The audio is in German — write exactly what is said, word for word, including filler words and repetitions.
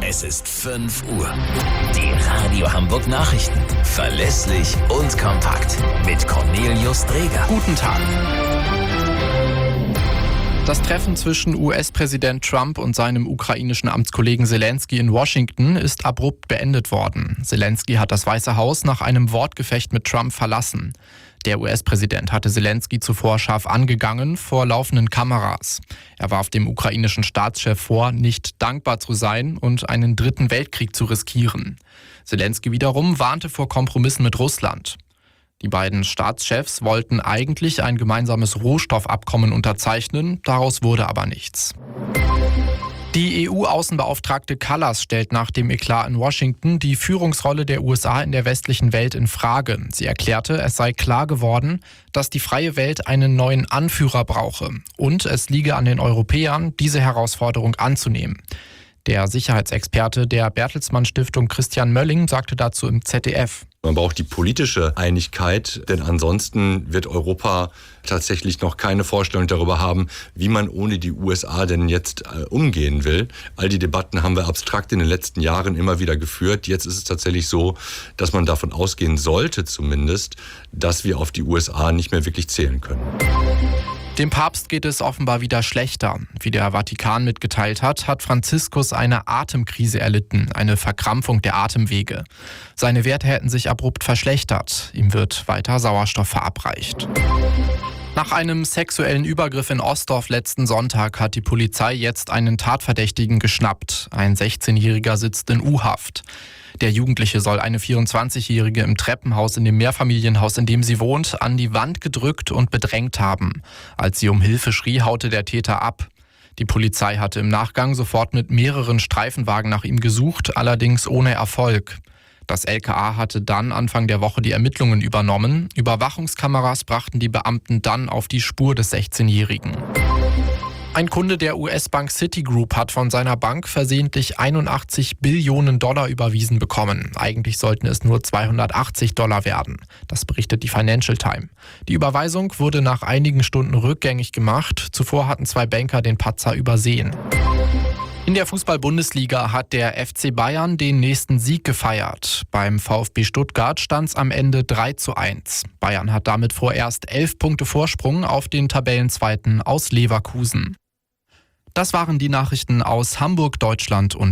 Es ist fünf Uhr. Die Radio Hamburg Nachrichten. Verlässlich und kompakt. Mit Cornelius Dreger. Guten Tag. Das Treffen zwischen U S-Präsident Trump und seinem ukrainischen Amtskollegen Selensky in Washington ist abrupt beendet worden. Selensky hat das Weiße Haus nach einem Wortgefecht mit Trump verlassen. Der U S-Präsident hatte Selensky zuvor scharf angegangen vor laufenden Kameras. Er warf dem ukrainischen Staatschef vor, nicht dankbar zu sein und einen dritten Weltkrieg zu riskieren. Selensky wiederum warnte vor Kompromissen mit Russland. Die beiden Staatschefs wollten eigentlich ein gemeinsames Rohstoffabkommen unterzeichnen, daraus wurde aber nichts. Die E U-Außenbeauftragte Kallas stellt nach dem Eklat in Washington die Führungsrolle der U S A in der westlichen Welt in Frage. Sie erklärte, es sei klar geworden, dass die freie Welt einen neuen Anführer brauche und es liege an den Europäern, diese Herausforderung anzunehmen. Der Sicherheitsexperte der Bertelsmann Stiftung Christian Mölling sagte dazu im Z D F. Man braucht die politische Einigkeit, denn ansonsten wird Europa tatsächlich noch keine Vorstellung darüber haben, wie man ohne die U S A denn jetzt äh, umgehen will. All die Debatten haben wir abstrakt in den letzten Jahren immer wieder geführt. Jetzt ist es tatsächlich so, dass man davon ausgehen sollte zumindest, dass wir auf die U S A nicht mehr wirklich zählen können. Dem Papst geht es offenbar wieder schlechter. Wie der Vatikan mitgeteilt hat, hat Franziskus eine Atemkrise erlitten, eine Verkrampfung der Atemwege. Seine Werte hätten sich abrupt verschlechtert. Ihm wird weiter Sauerstoff verabreicht. Nach einem sexuellen Übergriff in Ostdorf letzten Sonntag hat die Polizei jetzt einen Tatverdächtigen geschnappt. Ein sechzehnjähriger sitzt in U-Haft. Der Jugendliche soll eine vierundzwanzigjährige im Treppenhaus in dem Mehrfamilienhaus, in dem sie wohnt, an die Wand gedrückt und bedrängt haben. Als sie um Hilfe schrie, haute der Täter ab. Die Polizei hatte im Nachgang sofort mit mehreren Streifenwagen nach ihm gesucht, allerdings ohne Erfolg. Das L K A hatte dann Anfang der Woche die Ermittlungen übernommen. Überwachungskameras brachten die Beamten dann auf die Spur des sechzehnjährigen. Ein Kunde der U S-Bank Citigroup hat von seiner Bank versehentlich einundachtzig Billionen Dollar überwiesen bekommen. Eigentlich sollten es nur zweihundertachtzig Dollar werden. Das berichtet die Financial Times. Die Überweisung wurde nach einigen Stunden rückgängig gemacht. Zuvor hatten zwei Banker den Patzer übersehen. In der Fußball-Bundesliga hat der F C Bayern den nächsten Sieg gefeiert. Beim VfB Stuttgart stand es am Ende drei zu eins. Bayern hat damit vorerst elf Punkte Vorsprung auf den Tabellenzweiten aus Leverkusen. Das waren die Nachrichten aus Hamburg, Deutschland und